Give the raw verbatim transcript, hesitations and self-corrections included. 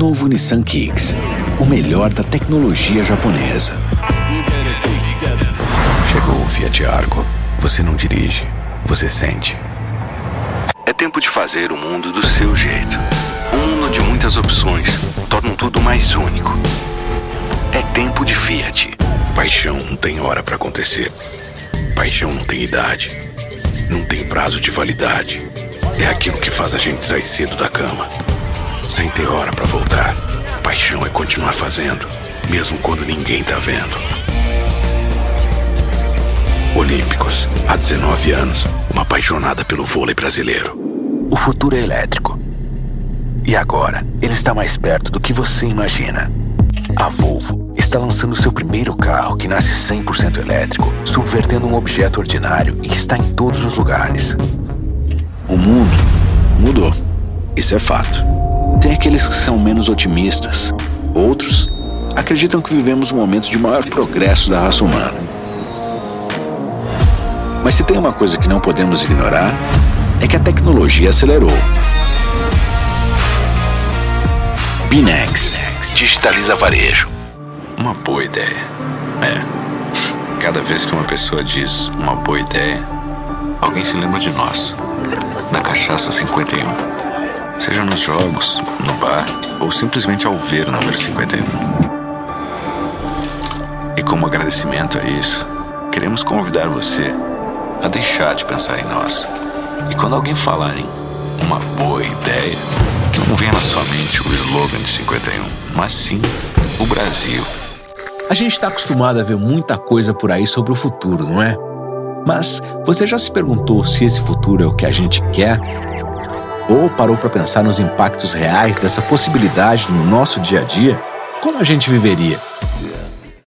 Novo Nissan Kicks, o melhor da tecnologia japonesa. Chegou o Fiat Argo. Você não dirige, você sente. É tempo de fazer o mundo do seu jeito. Um mundo de muitas opções tornam tudo mais único. É tempo de Fiat. Paixão não tem hora pra acontecer. Paixão não tem idade. Não tem prazo de validade. É aquilo que faz a gente sair cedo da cama, sem ter hora pra voltar. Paixão é continuar fazendo, mesmo quando ninguém tá vendo. Olímpicos, há dezenove anos, uma apaixonada pelo vôlei brasileiro. O futuro é elétrico. E agora, ele está mais perto do que você imagina. A Volvo está lançando seu primeiro carro que nasce cem por cento elétrico, subvertendo um objeto ordinário e que está em todos os lugares. O mundo mudou. Isso é fato. Tem aqueles que são menos otimistas. Outros acreditam que vivemos um momento de maior progresso da raça humana. Mas se tem uma coisa que não podemos ignorar, é que a tecnologia acelerou. Binex digitaliza varejo. Uma boa ideia. É. Cada vez que uma pessoa diz uma boa ideia, alguém se lembra de nós. Da Cachaça cinquenta e um. Seja nos jogos, no bar, ou simplesmente ao ver o número cinquenta e um. E como agradecimento a isso, queremos convidar você a deixar de pensar em nós. E quando alguém falar em uma boa ideia, que não venha na sua mente o slogan de cinquenta e um, mas sim o Brasil. A gente está acostumado a ver muita coisa por aí sobre o futuro, não é? Mas você já se perguntou se esse futuro é o que a gente quer? Ou parou para pensar nos impactos reais dessa possibilidade no nosso dia a dia? Como a gente viveria?